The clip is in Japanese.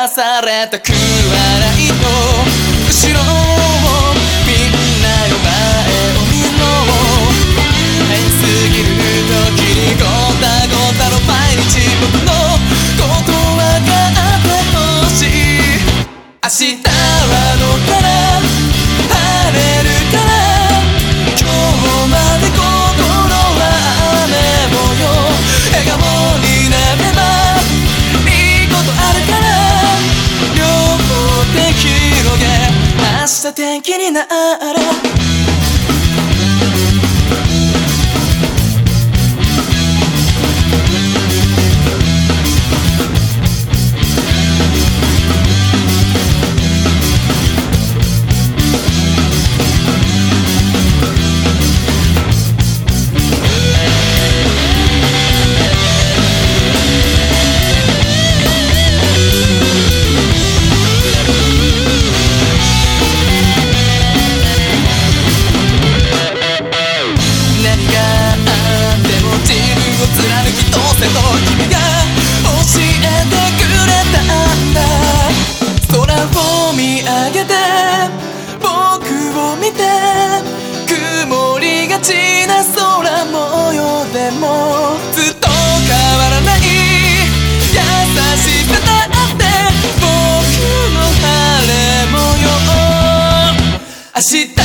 されたくはないと後ろをみんなよ前を見ろ変すぎる時にゴタゴタの毎日僕のことは分かってほしい明日はどうかな晴れるから今日まで心は雨模様笑顔になればいいことあるから両手広げ明日天気になれ貫き通せと君が教えてくれたんだ空を見上げて僕を見て曇りがちな空模様でもずっと変わらない優しさだって僕の晴れ模様明日